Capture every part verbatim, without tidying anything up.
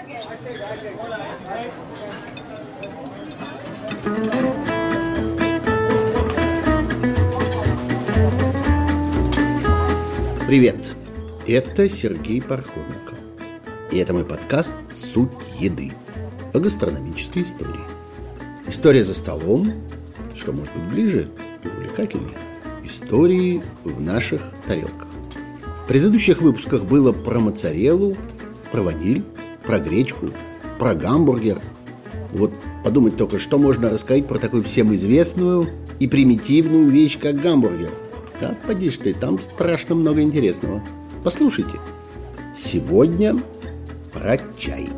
Привет, это Сергей Пархоменко. И это мой подкаст «Суть еды» о гастрономической истории. История за столом, что может быть ближе и увлекательнее, истории в наших тарелках. В предыдущих выпусках было про моцареллу, про ваниль, про гречку, про гамбургер. Вот подумать только, что можно рассказать про такую всем известную и примитивную вещь, как гамбургер. Да, поди ж ты, там страшно много интересного. Послушайте. Сегодня про чай.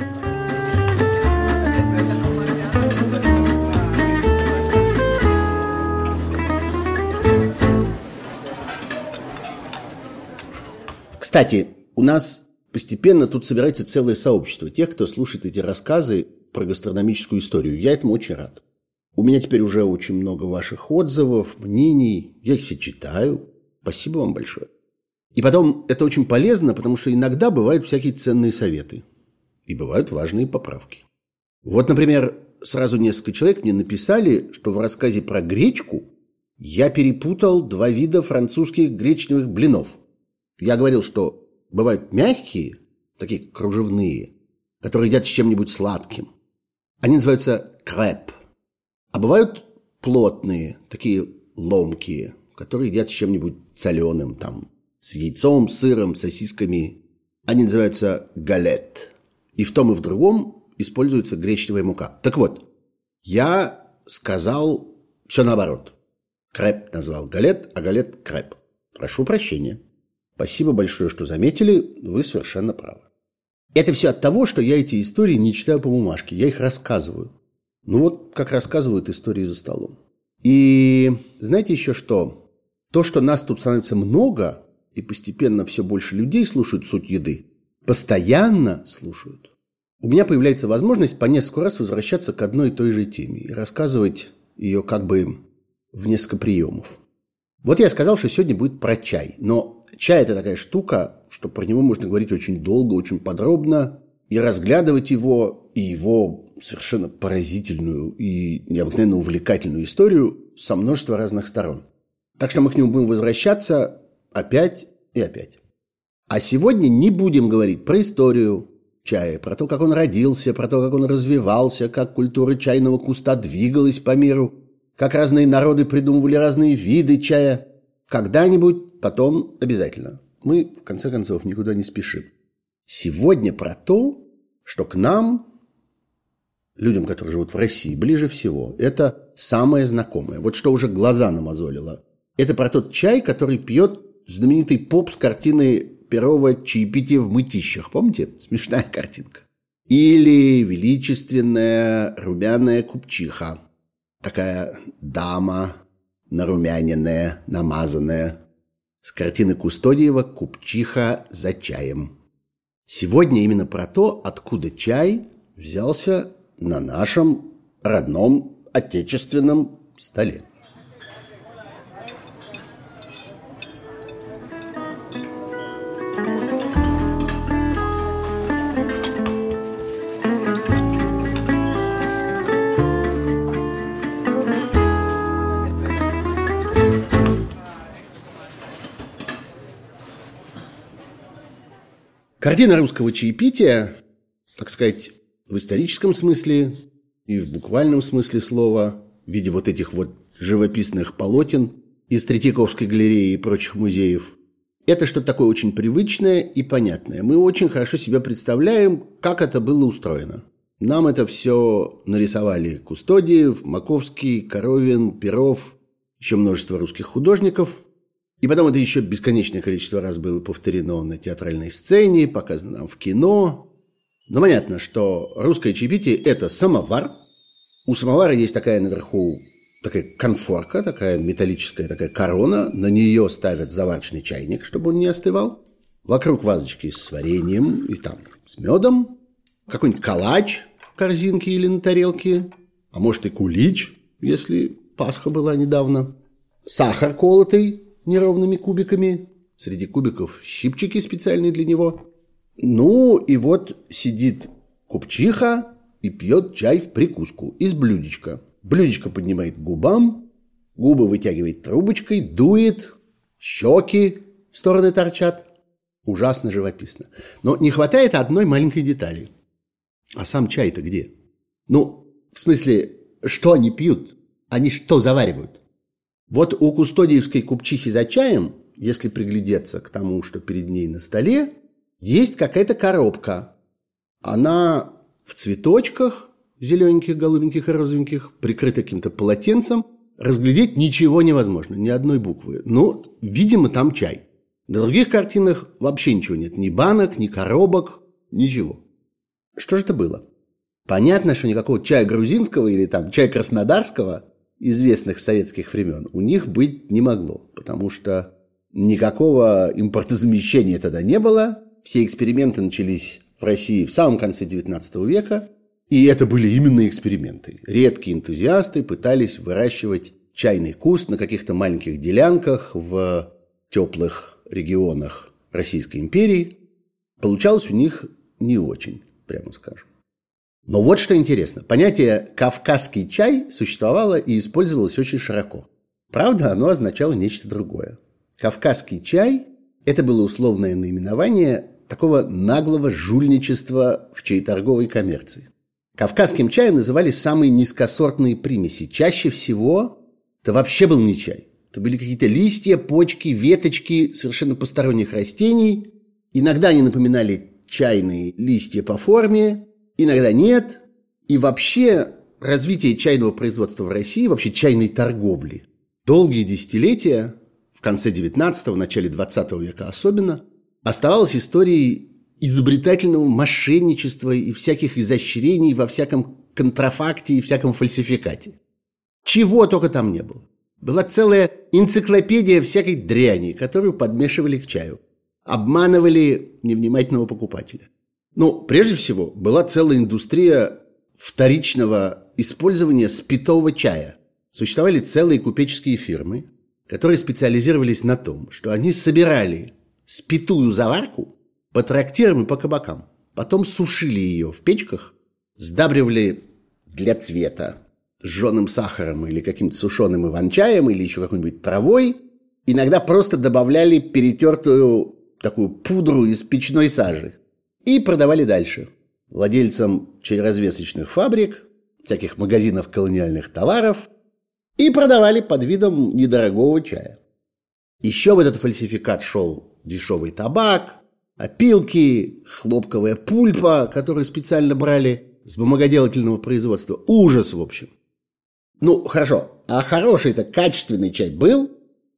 Кстати, у нас постепенно тут собирается целое сообщество тех, кто слушает эти рассказы про гастрономическую историю. Я этому очень рад. У меня теперь уже очень много ваших отзывов, мнений. Я их все читаю. Спасибо вам большое. И потом, это очень полезно, потому что иногда бывают всякие ценные советы. И бывают важные поправки. Вот, например, сразу несколько человек мне написали, что в рассказе про гречку я перепутал два вида французских гречневых блинов. Я говорил, что бывают мягкие, такие кружевные, которые едят с чем-нибудь сладким. Они называются креп. А бывают плотные, такие ломкие, которые едят с чем-нибудь соленым, там, с яйцом, сыром, сосисками. Они называются галет. И в том и в другом используется гречневая мука. Так вот, я сказал все наоборот. Креп назвал галет, а галет креп. Прошу прощения. Спасибо большое, что заметили. Вы совершенно правы. Это все от того, что я эти истории не читаю по бумажке. Я их рассказываю. Ну вот, как рассказывают истории за столом. И знаете еще что? То, что нас тут становится много, и постепенно все больше людей слушают «Суть еды», постоянно слушают. У меня появляется возможность по несколько раз возвращаться к одной и той же теме и рассказывать ее как бы в несколько приемов. Вот я сказал, что сегодня будет про чай. Но чай – это такая штука, что про него можно говорить очень долго, очень подробно, и разглядывать его, и его совершенно поразительную и необыкновенно увлекательную историю со множества разных сторон. Так что мы к нему будем возвращаться опять и опять. А сегодня не будем говорить про историю чая, про то, как он родился, про то, как он развивался, как культура чайного куста двигалась по миру, как разные народы придумывали разные виды чая. Когда-нибудь, потом обязательно. Мы, в конце концов, никуда не спешим. Сегодня про то, что к нам, людям, которые живут в России, ближе всего, это самое знакомое. Вот что уже глаза намазолило. Это про тот чай, который пьет знаменитый поп с картины Перова «Чаепитие в мытищах». Помните? Смешная картинка. Или величественная румяная купчиха. Такая дама, нарумяненная, намазанная. С картины Кустодиева «Купчиха за чаем». Сегодня именно про то, откуда чай взялся на нашем родном отечественном столе. Картина русского чаепития, так сказать, в историческом смысле и в буквальном смысле слова, в виде вот этих вот живописных полотен из Третьяковской галереи и прочих музеев, это что-то такое очень привычное и понятное. Мы очень хорошо себе представляем, как это было устроено. Нам это все нарисовали Кустодиев, Маковский, Коровин, Перов, еще множество русских художников. И потом это еще бесконечное количество раз было повторено на театральной сцене, показано нам в кино. Но понятно, что русское чаепитие – это самовар. У самовара есть такая наверху такая конфорка, такая металлическая такая корона. На нее ставят заварочный чайник, чтобы он не остывал. Вокруг вазочки с вареньем и там с медом. Какой-нибудь калач в корзинке или на тарелке. А может и кулич, если Пасха была недавно. Сахар колотый неровными кубиками. Среди кубиков щипчики специальные для него. Ну, и вот сидит купчиха и пьет чай в прикуску из блюдечка. Блюдечко поднимает к губам, губы вытягивает трубочкой, дует, щеки в стороны торчат. Ужасно живописно. Но не хватает одной маленькой детали. А сам чай-то где? Ну, в смысле, что они пьют? Они что заваривают? Вот у кустодиевской купчихи за чаем, если приглядеться к тому, что перед ней на столе, есть какая-то коробка. Она в цветочках, зелененьких, голубеньких и розовеньких, прикрыта каким-то полотенцем. Разглядеть ничего невозможно, ни одной буквы. Но, видимо, там чай. На других картинах вообще ничего нет. Ни банок, ни коробок, ничего. Что же это было? Понятно, что никакого чая грузинского или там чая краснодарского, известных советских времен, у них быть не могло. Потому что никакого импортозамещения тогда не было. Все эксперименты начались в России в самом конце девятнадцатого века. И это были именно эксперименты. Редкие энтузиасты пытались выращивать чайный куст на каких-то маленьких делянках в теплых регионах Российской империи. Получалось у них не очень, прямо скажем. Но вот что интересно. Понятие «кавказский чай» существовало и использовалось очень широко. Правда, оно означало нечто другое. Кавказский чай – это было условное наименование такого наглого жульничества в чаеторговой коммерции. Кавказским чаем называли самые низкосортные примеси. Чаще всего это вообще был не чай. Это были какие-то листья, почки, веточки совершенно посторонних растений. Иногда они напоминали чайные листья по форме, иногда нет. И вообще развитие чайного производства в России, вообще чайной торговли, долгие десятилетия, в конце девятнадцатого, начале двадцатого века особенно, оставалось историей изобретательного мошенничества и всяких изощрений во всяком контрафакте и всяком фальсификате. Чего только там не было. Была целая энциклопедия всякой дряни, которую подмешивали к чаю. Обманывали невнимательного покупателя. Ну, прежде всего, была целая индустрия вторичного использования спитого чая. Существовали целые купеческие фирмы, которые специализировались на том, что они собирали спитую заварку по трактирам и по кабакам. Потом сушили ее в печках, сдабривали для цвета жженым сахаром или каким-то сушеным иван-чаем или еще какой-нибудь травой. Иногда просто добавляли перетертую такую пудру из печной сажи и продавали дальше владельцам чайразвесочных фабрик, всяких магазинов колониальных товаров, и продавали под видом недорогого чая. Еще в этот фальсификат шел дешевый табак, опилки, хлопковая пульпа, которую специально брали с бумагоделательного производства. Ужас, в общем. Ну, хорошо, а хороший-то качественный чай был?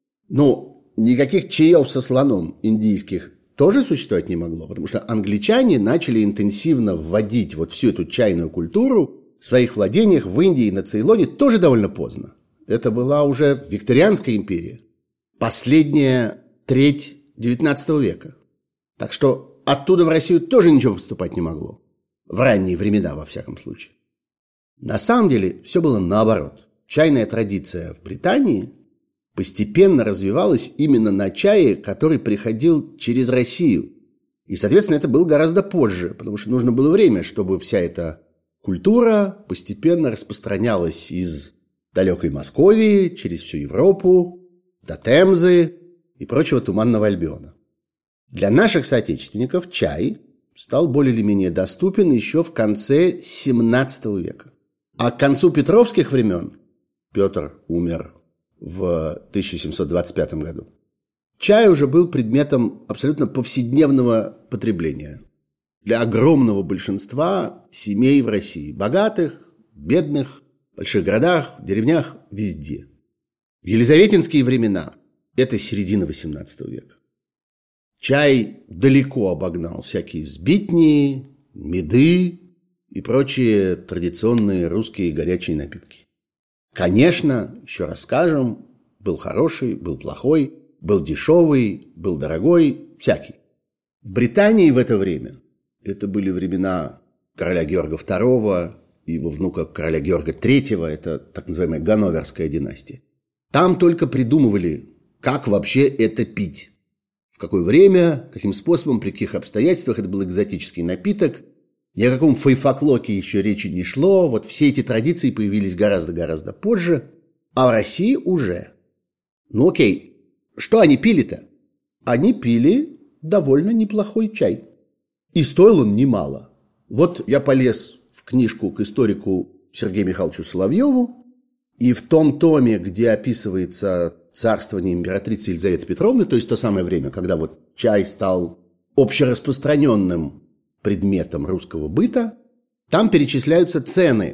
Ну, никаких чаев со слоном индийских тоже существовать не могло, потому что англичане начали интенсивно вводить вот всю эту чайную культуру в своих владениях в Индии и на Цейлоне тоже довольно поздно. Это была уже Викторианская империя, последняя треть девятнадцатого века. Так что оттуда в Россию тоже ничего поступать не могло. В ранние времена, во всяком случае. На самом деле, все было наоборот. Чайная традиция в Британии постепенно развивалась именно на чае, который приходил через Россию. И, соответственно, это было гораздо позже, потому что нужно было время, чтобы вся эта культура постепенно распространялась из далекой Московии через всю Европу, до Темзы и прочего Туманного Альбиона. Для наших соотечественников чай стал более или менее доступен еще в конце семнадцатого века. А к концу петровских времен, Петр умер в тысяча семьсот двадцать пятом году, чай уже был предметом абсолютно повседневного потребления для огромного большинства семей в России. Богатых, бедных, в больших городах, деревнях, везде. В елизаветинские времена, это середина восемнадцатого века, чай далеко обогнал всякие сбитни, меды и прочие традиционные русские горячие напитки. Конечно, еще раз скажем, был хороший, был плохой, был дешевый, был дорогой, всякий. В Британии в это время, это были времена короля Георга второго и его внука короля Георга третьего, это так называемая Ганноверская династия, там только придумывали, как вообще это пить. В какое время, каким способом, при каких обстоятельствах это был экзотический напиток. Ни о каком фейфаклоке еще речи не шло. Вот все эти традиции появились гораздо-гораздо позже. А в России уже. Ну окей, что они пили-то? Они пили довольно неплохой чай. И стоил он немало. Вот я полез в книжку к историку Сергею Михайловичу Соловьеву, и в том томе, где описывается царствование императрицы Елизаветы Петровны, то есть то самое время, когда вот чай стал общераспространенным предметом русского быта, там перечисляются цены,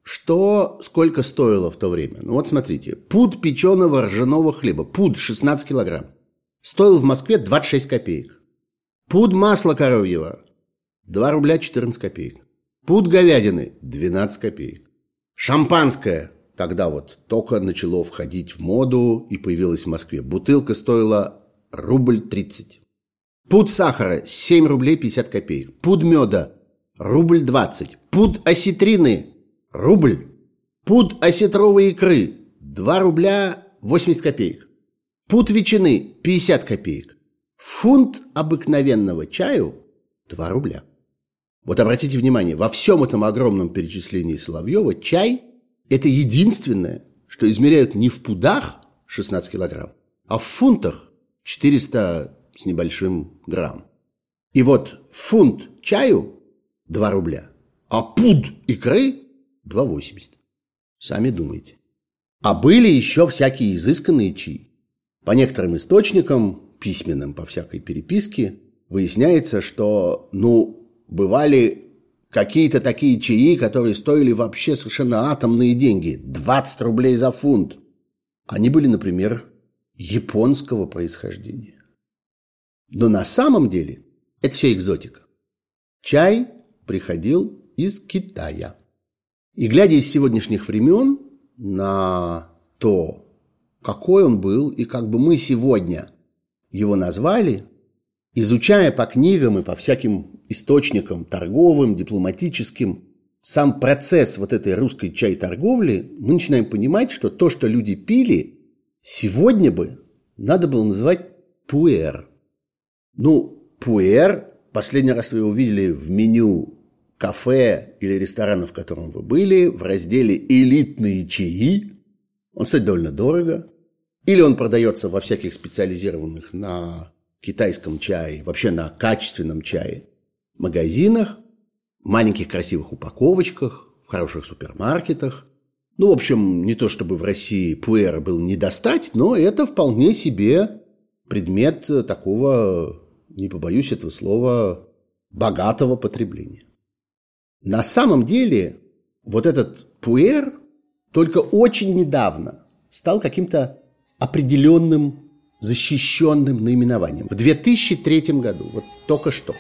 что сколько стоило в то время. Ну вот смотрите, пуд печеного ржаного хлеба, пуд шестнадцать килограмм, стоил в Москве двадцать шесть копеек. Пуд масла коровьего два рубля четырнадцать копеек. Пуд говядины двенадцать копеек. Шампанское тогда вот только начало входить в моду и появилось в Москве. Бутылка стоила рубль тридцать. Пуд сахара семь рублей пятьдесят копеек. Пуд меда рубль двадцать. Пуд осетрины рубль. Пуд осетровой икры два рубля восемьдесят копеек. Пуд ветчины пятьдесят копеек. Фунт обыкновенного чаю два рубля. Вот обратите внимание, во всем этом огромном перечислении Соловьева чай – это единственное, что измеряют не в пудах шестнадцать килограмм, а в фунтах четыреста с небольшим грамм. И вот фунт чаю два рубля, а пуд икры два восемьдесят. Сами думайте. А были еще всякие изысканные чаи. По некоторым источникам, письменным по всякой переписке, выясняется, что, ну, бывали какие-то такие чаи, которые стоили вообще совершенно атомные деньги. двадцать рублей за фунт. Они были, например, японского происхождения. Но на самом деле это все экзотика. Чай приходил из Китая. И глядя из сегодняшних времен на то, какой он был, и как бы мы сегодня его назвали, изучая по книгам и по всяким источникам торговым, дипломатическим, сам процесс вот этой русской чай-торговли, мы начинаем понимать, что то, что люди пили, сегодня бы надо было называть пуэр. Ну, пуэр, последний раз вы его увидели в меню кафе или ресторана, в котором вы были, в разделе «Элитные чаи». Он стоит довольно дорого. Или он продается во всяких специализированных на китайском чае, вообще на качественном чае магазинах, в маленьких красивых упаковочках, в хороших супермаркетах. Ну, в общем, не то чтобы в России пуэра было не достать, но это вполне себе предмет такого, не побоюсь этого слова, богатого потребления. На самом деле, вот этот пуэр только очень недавно стал каким-то определенным защищенным наименованием. В две тысячи третьем году, вот только что.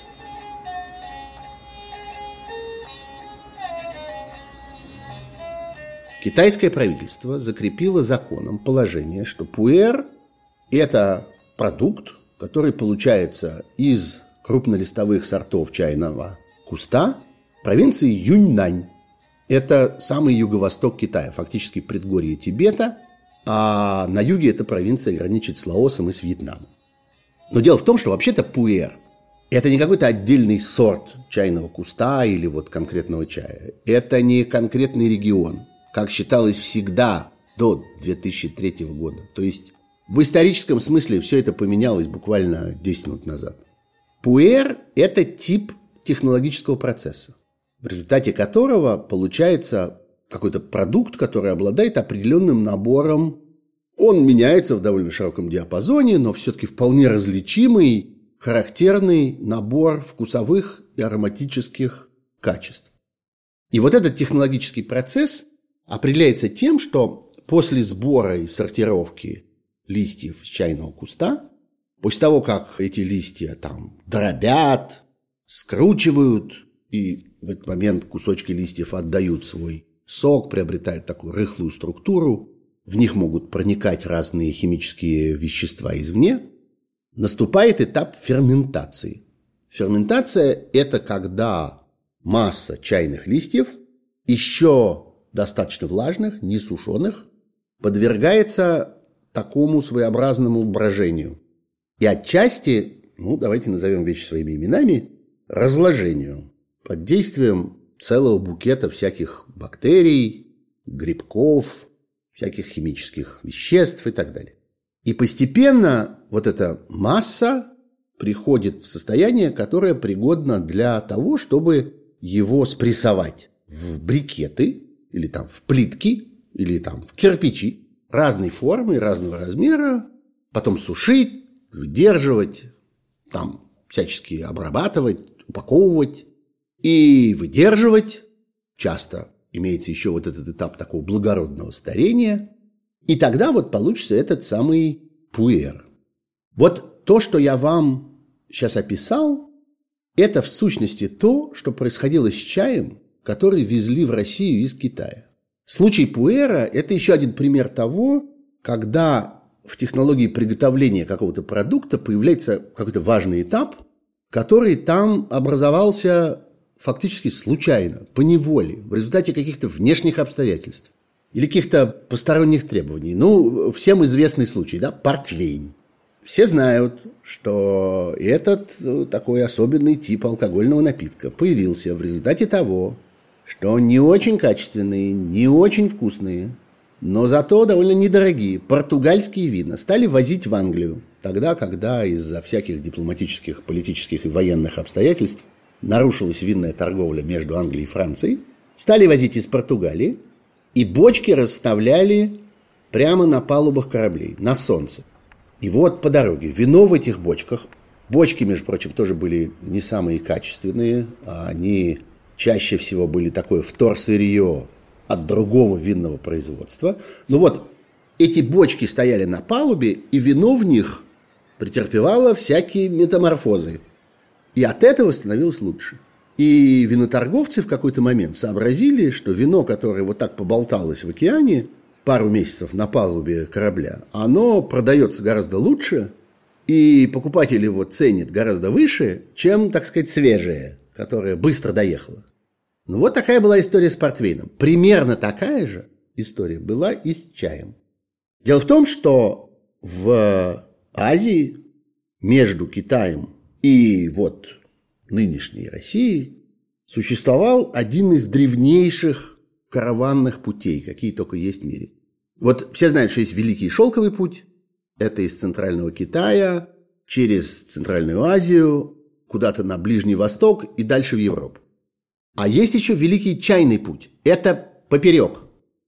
Китайское правительство закрепило законом положение, что пуэр – это продукт, который получается из крупнолистовых сортов чайного куста провинции Юньнань. Это самый юго-восток Китая, фактически предгорье Тибета, а на юге эта провинция граничит с Лаосом и с Вьетнамом. Но дело в том, что вообще-то пуэр – это не какой-то отдельный сорт чайного куста или вот конкретного чая. Это не конкретный регион, как считалось всегда до две тысячи третьего года. То есть в историческом смысле все это поменялось буквально десять минут назад. Пуэр – это тип технологического процесса, в результате которого получается какой-то продукт, который обладает определенным набором. Он меняется в довольно широком диапазоне, но все-таки вполне различимый, характерный набор вкусовых и ароматических качеств. И вот этот технологический процесс определяется тем, что после сбора и сортировки листьев с чайного куста, после того, как эти листья там дробят, скручивают, и в этот момент кусочки листьев отдают свой сок, приобретают такую рыхлую структуру, в них могут проникать разные химические вещества извне, наступает этап ферментации. Ферментация – это когда масса чайных листьев, еще достаточно влажных, не сушеных, подвергается такому своеобразному брожению. И отчасти, ну, давайте назовем вещи своими именами, разложению. под действием целого букета всяких бактерий, грибков, всяких химических веществ и так далее. И постепенно вот эта масса приходит в состояние, которое пригодно для того, чтобы его спрессовать в брикеты или там в плитки, или там в кирпичи разной формы, разного размера, потом сушить, выдерживать, там всячески обрабатывать, упаковывать и выдерживать. Часто имеется еще вот этот этап такого благородного старения. И тогда вот получится этот самый пуэр. Вот то, что я вам сейчас описал, это в сущности то, что происходило с чаем, который везли в Россию из Китая. Случай пуэра – это еще один пример того, когда в технологии приготовления какого-то продукта появляется какой-то важный этап, который там образовался фактически случайно, поневоле, в результате каких-то внешних обстоятельств или каких-то посторонних требований. Ну, всем известный случай, да, портвейн. Все знают, что этот такой особенный тип алкогольного напитка появился в результате того, что не очень качественные, не очень вкусные, но зато довольно недорогие португальские вина стали возить в Англию, тогда, когда из-за всяких дипломатических, политических и военных обстоятельств нарушилась винная торговля между Англией и Францией, стали возить из Португалии, и бочки расставляли прямо на палубах кораблей, на солнце. И вот по дороге вино в этих бочках, бочки, между прочим, тоже были не самые качественные, а они чаще всего были такое вторсырье от другого винного производства. Ну вот, эти бочки стояли на палубе, и вино в них претерпевало всякие метаморфозы. И от этого становилось лучше. И виноторговцы в какой-то момент сообразили, что вино, которое вот так поболталось в океане пару месяцев на палубе корабля, оно продается гораздо лучше, и покупатель его ценит гораздо выше, чем, так сказать, свежее, которое быстро доехало. Ну вот такая была история с портвейном. Примерно такая же история была и с чаем. Дело в том, что в Азии между Китаем и вот нынешней Россией существовал один из древнейших караванных путей, какие только есть в мире. Вот все знают, что есть Великий Шелковый путь. Это из Центрального Китая через Центральную Азию, куда-то на Ближний Восток и дальше в Европу. А есть еще Великий Чайный путь. Это поперек.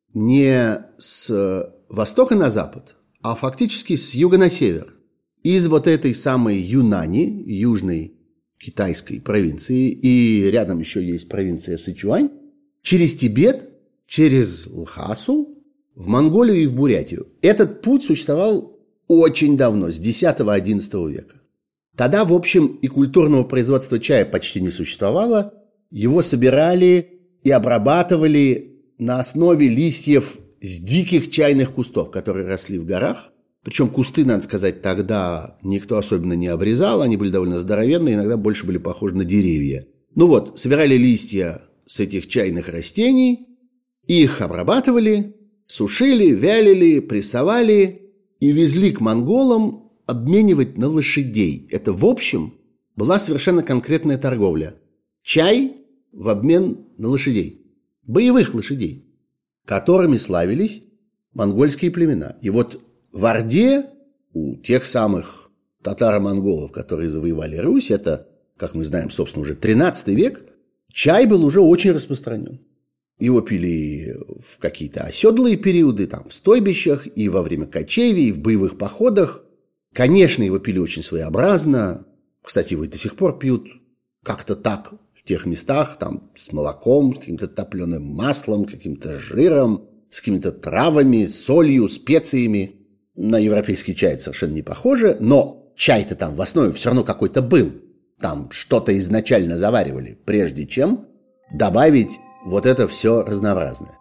Не с востока на запад, а фактически с юга на север. Из вот этой самой Юнани, южной китайской провинции, и рядом еще есть провинция Сычуань, через Тибет, через Лхасу, в Монголию и в Бурятию. Этот путь существовал очень давно, с десятого-одиннадцатого века. Тогда, в общем, и культурного производства чая почти не существовало. Его собирали и обрабатывали на основе листьев с диких чайных кустов, которые росли в горах. Причем кусты, надо сказать, тогда никто особенно не обрезал, они были довольно здоровенные, иногда больше были похожи на деревья. Ну вот, собирали листья с этих чайных растений, их обрабатывали, сушили, вялили, прессовали и везли к монголам обменивать на лошадей. Это, в общем, была совершенно конкретная торговля. Чай в обмен на лошадей, боевых лошадей, которыми славились монгольские племена. И вот в Орде у тех самых татаро-монголов, которые завоевали Русь, это, как мы знаем, собственно, уже тринадцатый век, чай был уже очень распространен. Его пили в какие-то оседлые периоды, там, в стойбищах, и во время кочевий, и в боевых походах. Конечно, его пили очень своеобразно. Кстати, его и до сих пор пьют как-то так, в тех местах, там, с молоком, с каким-то топленым маслом, каким-то жиром, с какими-то травами, солью, специями. На европейский чай это совершенно не похоже, но чай-то там в основе все равно какой-то был. Там что-то изначально заваривали, прежде чем добавить вот это все разнообразное.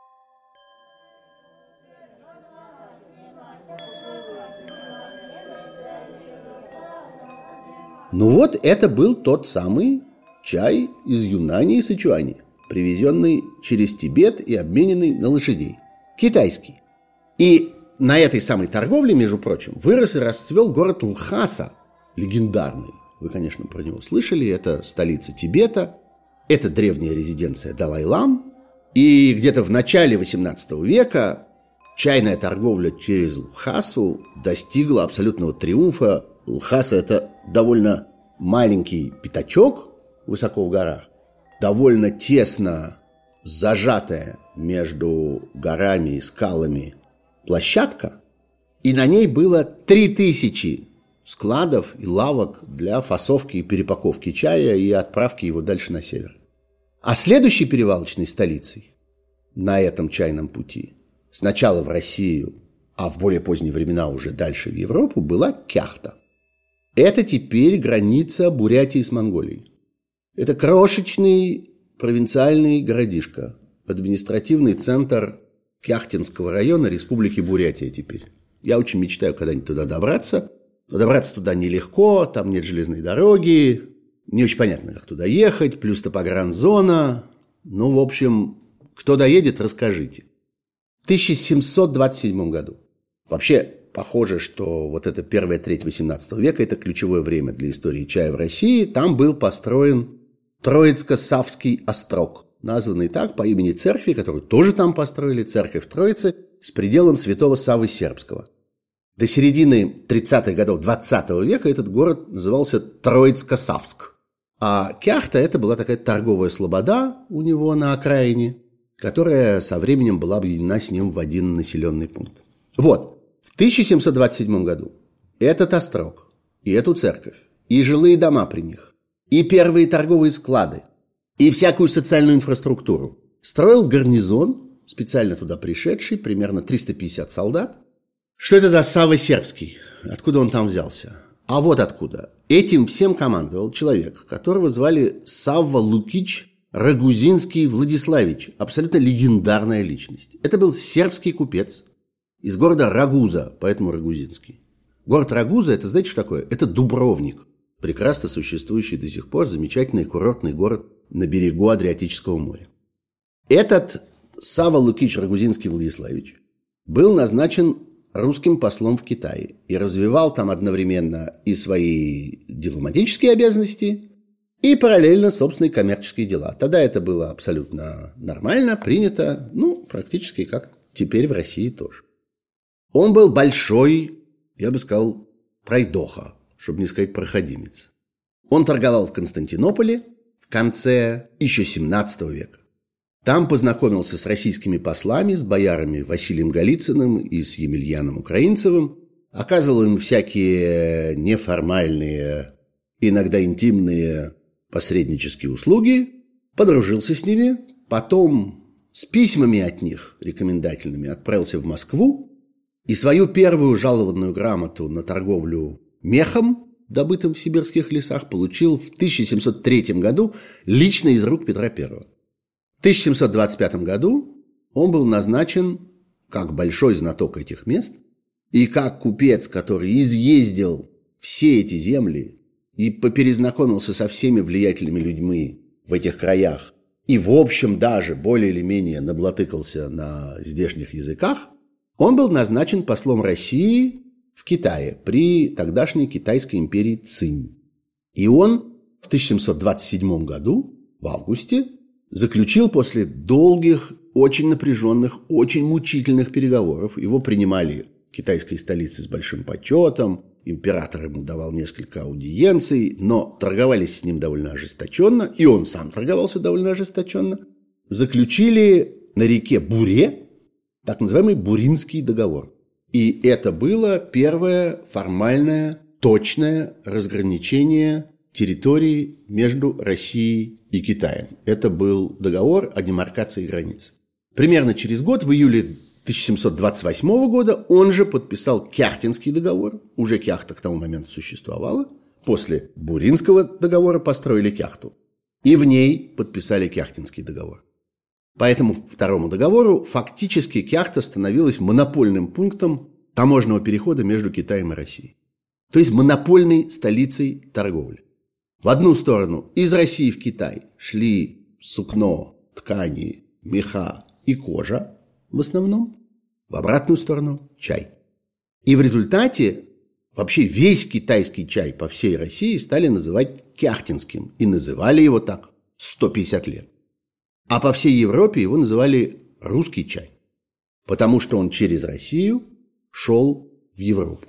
Ну вот это был тот самый чай из Юнани и Сычуани, привезенный через Тибет и обмененный на лошадей. Китайский. И на этой самой торговле, между прочим, вырос и расцвел город Лхаса, легендарный. Вы, конечно, про него слышали. Это столица Тибета. Это древняя резиденция Далай-лам. И где-то в начале восемнадцатого века чайная торговля через Лхасу достигла абсолютного триумфа. Лхаса – это довольно маленький пятачок высоко в горах, довольно тесно зажатая между горами и скалами площадка, и на ней было три тысячи складов и лавок для фасовки и перепаковки чая и отправки его дальше на север. А следующей перевалочной столицей на этом чайном пути, сначала в Россию, а в более поздние времена уже дальше в Европу, была Кяхта. Это теперь граница Бурятии с Монголией. Это крошечный провинциальный городишко, административный центр Кяхтинского района Республики Бурятия теперь. Я очень мечтаю когда-нибудь туда добраться, но добраться туда нелегко, там нет железной дороги, не очень понятно, как туда ехать, плюс топогранзона. Ну, в общем, кто доедет, расскажите. В тысяча семьсот двадцать седьмом году. Вообще, похоже, что вот эта первая треть восемнадцатого века – это ключевое время для истории чая в России. Там был построен Троицко-Савский острог, названный так по имени церкви, которую тоже там построили, церковь Троицы, с пределом святого Саввы Сербского. До середины тридцатых годов двадцатого века этот город назывался Троицко-Савск. А Кяхта – это была такая торговая слобода у него на окраине, которая со временем была объединена с ним в один населенный пункт. Вот, в тысяча семьсот двадцать седьмом году этот острог, и эту церковь, и жилые дома при них, и первые торговые склады, и всякую социальную инфраструктуру строил гарнизон, специально туда пришедший, примерно триста пятьдесят солдат. Что это за Савва Сербский? Откуда он там взялся? А вот откуда. Этим всем командовал человек, которого звали Савва Лукич Рагузинский Владиславич. Абсолютно легендарная личность. Это был сербский купец из города Рагуза, поэтому Рагузинский. Город Рагуза, это знаете, что такое? Это Дубровник. Прекрасно существующий до сих пор замечательный курортный город на берегу Адриатического моря. Этот Савва Лукич Рагузинский Владиславич был назначен русским послом в Китае и развивал там одновременно и свои дипломатические обязанности, и параллельно собственные коммерческие дела. Тогда это было абсолютно нормально, принято, ну, практически как теперь в России тоже. Он был большой, я бы сказал, пройдоха, чтобы не сказать проходимец. Он торговал в Константинополе в конце еще семнадцатого века. Там познакомился с российскими послами, с боярами Василием Голицыным и с Емельяном Украинцевым, оказывал им всякие неформальные, иногда интимные посреднические услуги, подружился с ними, потом с письмами от них рекомендательными отправился в Москву и свою первую жалованную грамоту на торговлю мехом, добытым в сибирских лесах, получил в тысяча семьсот третьем году лично из рук Петра Первого. В тысяча семьсот двадцать пятом году он был назначен как большой знаток этих мест и как купец, который изъездил все эти земли и поперезнакомился со всеми влиятельными людьми в этих краях и, в общем, даже более или менее наблатыкался на здешних языках, он был назначен послом России в Китае при тогдашней Китайской империи Цинь. И он в тысяча семьсот двадцать седьмом году, в августе, заключил после долгих, очень напряженных, очень мучительных переговоров. Его принимали в китайской столице с большим почетом, император ему давал несколько аудиенций, но торговались с ним довольно ожесточенно, и он сам торговался довольно ожесточенно. Заключили на реке Буре так называемый Буринский договор. И это было первое формальное, точное разграничение территории между Россией и Китаем. Это был договор о демаркации границ. Примерно через год, в июле тысяча семьсот двадцать восьмого года, он же подписал Кяхтинский договор. Уже Кяхта к тому моменту существовала. После Буринского договора построили Кяхту. И в ней подписали Кяхтинский договор. По этому второму договору фактически Кяхта становилась монопольным пунктом таможенного перехода между Китаем и Россией. То есть монопольной столицей торговли. В одну сторону из России в Китай шли сукно, ткани, меха и кожа в основном. В обратную сторону чай. И в результате вообще весь китайский чай по всей России стали называть кяхтинским. И называли его так сто пятьдесят лет. А по всей Европе его называли русский чай, потому что он через Россию шел в Европу.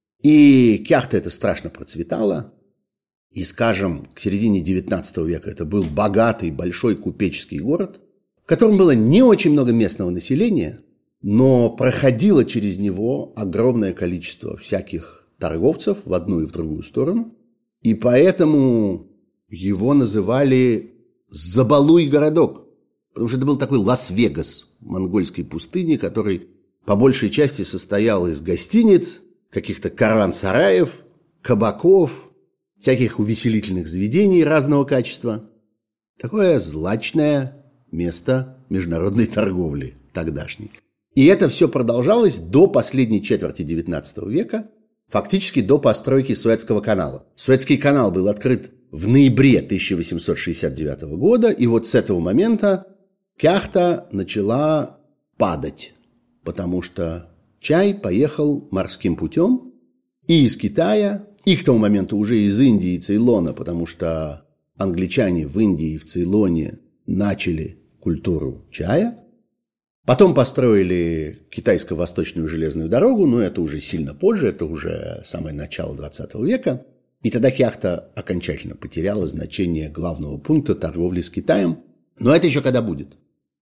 И Кяхта это страшно процветала. И, скажем, к середине девятнадцатого века это был богатый, большой купеческий город, в котором было не очень много местного населения, но проходило через него огромное количество всяких торговцев в одну и в другую сторону. И поэтому его называли «Забалуй городок», потому что это был такой Лас-Вегас монгольской пустыни, который по большей части состоял из гостиниц, каких-то караван-сараев, кабаков, всяких увеселительных заведений разного качества. Такое злачное место международной торговли тогдашней. И это все продолжалось до последней четверти девятнадцатого века, фактически до постройки Суэцкого канала. Суэцкий канал был открыт в ноябре тысяча восемьсот шестьдесят девятого года, и вот с этого момента Кяхта начала падать, потому что чай поехал морским путем и из Китая, и к тому моменту уже из Индии и Цейлона, потому что англичане в Индии и в Цейлоне начали культуру чая. Потом построили китайско-восточную железную дорогу, но это уже сильно позже, это уже самое начало двадцатого века. И тогда Кяхта окончательно потеряла значение главного пункта торговли с Китаем. Но это еще когда будет.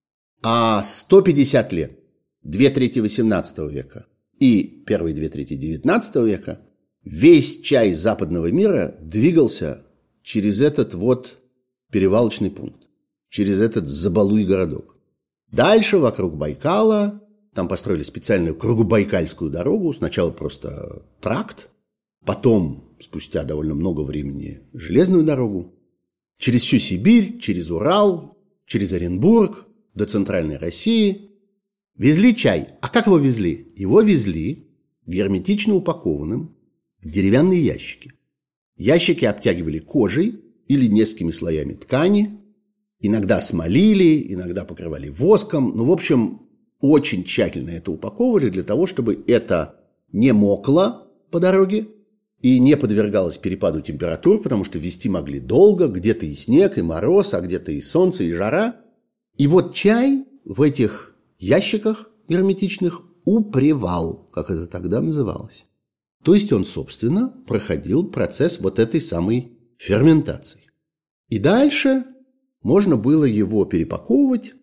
А сто пятьдесят лет, две трети восемнадцатого века и первые две трети девятнадцатого века весь чай западного мира двигался через этот вот перевалочный пункт, через этот Забалуй городок. Дальше вокруг Байкала, там построили специальную кругобайкальскую дорогу, сначала просто тракт, потом, спустя довольно много времени, железную дорогу, через всю Сибирь, через Урал, через Оренбург, до Центральной России. Везли чай. А как его везли? Его везли герметично упакованным в деревянные ящики. Ящики обтягивали кожей или несколькими слоями ткани, иногда смолили, иногда покрывали воском. Ну, в общем, очень тщательно это упаковывали для того, чтобы это не мокло по дороге и не подвергалось перепаду температур, потому что везти могли долго, где-то и снег, и мороз, а где-то и солнце, и жара. И вот чай в этих ящиках герметичных упревал, как это тогда называлось. То есть он, собственно, проходил процесс вот этой самой ферментации. И дальше можно было его перепаковывать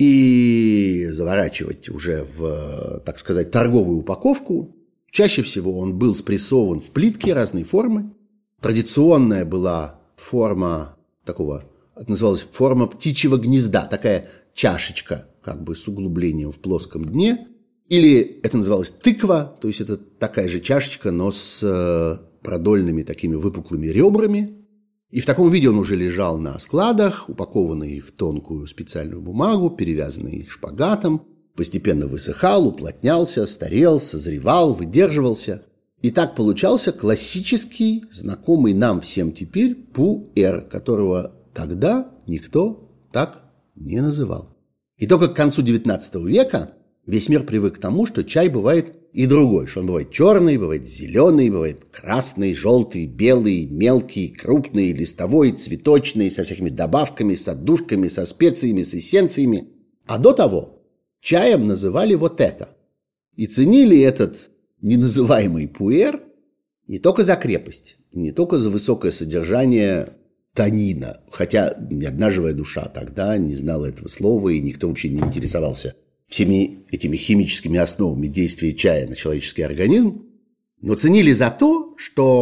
и заворачивать уже в, так сказать, торговую упаковку. Чаще всего он был спрессован в плитки разной формы. Традиционная была форма такого, это называлась форма птичьего гнезда, такая чашечка, как бы с углублением в плоском дне. Или это называлось тыква, то есть это такая же чашечка, но с продольными такими выпуклыми ребрами. И в таком виде он уже лежал на складах, упакованный в тонкую специальную бумагу, перевязанный шпагатом, постепенно высыхал, уплотнялся, старел, созревал, выдерживался. И так получался классический, знакомый нам всем теперь пуэр, которого тогда никто так не называл. И только к концу девятнадцатого века весь мир привык к тому, что чай бывает и другой, что он бывает черный, бывает зеленый, бывает красный, желтый, белый, мелкий, крупный, листовой, цветочный, со всякими добавками, с отдушками, со специями, с эссенциями. А до того чаем называли вот это. И ценили этот неназываемый пуэр не только за крепость, не только за высокое содержание танина, хотя ни одна живая душа тогда не знала этого слова, и никто вообще не интересовался всеми этими химическими основами действия чая на человеческий организм, но ценили за то,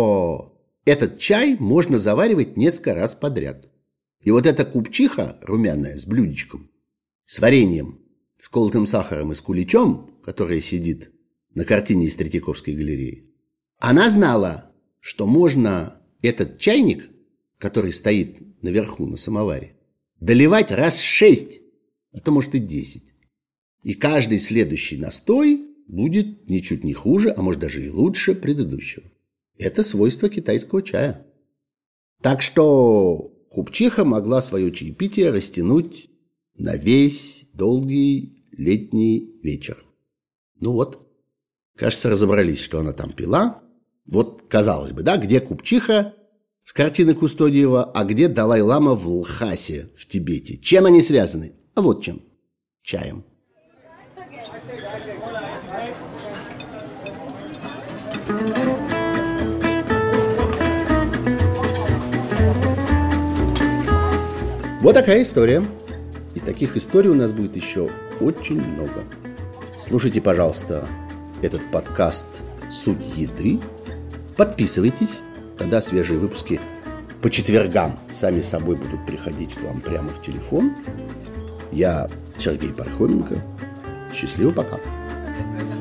что этот чай можно заваривать несколько раз подряд. И вот эта купчиха румяная с блюдечком, с вареньем, с колотым сахаром и с куличом, которая сидит на картине из Третьяковской галереи, она знала, что можно этот чайник, который стоит наверху на самоваре, доливать раз шесть, а то может и десять. И каждый следующий настой будет ничуть не хуже, а может даже и лучше предыдущего. Это свойство китайского чая. Так что купчиха могла свое чаепитие растянуть на весь долгий летний вечер. Ну вот, кажется, разобрались, что она там пила. Вот, казалось бы, да, где купчиха С картины Кустодиева «А где Далай-лама в Лхасе в Тибете?» Чем они связаны? А вот чем. Чаем. Вот такая история. И таких историй у нас будет еще очень много. Слушайте, пожалуйста, этот подкаст «Суть еды». Подписывайтесь, тогда свежие выпуски по четвергам сами собой будут приходить к вам прямо в телефон. Я Сергей Пархоменко. Счастливо, пока.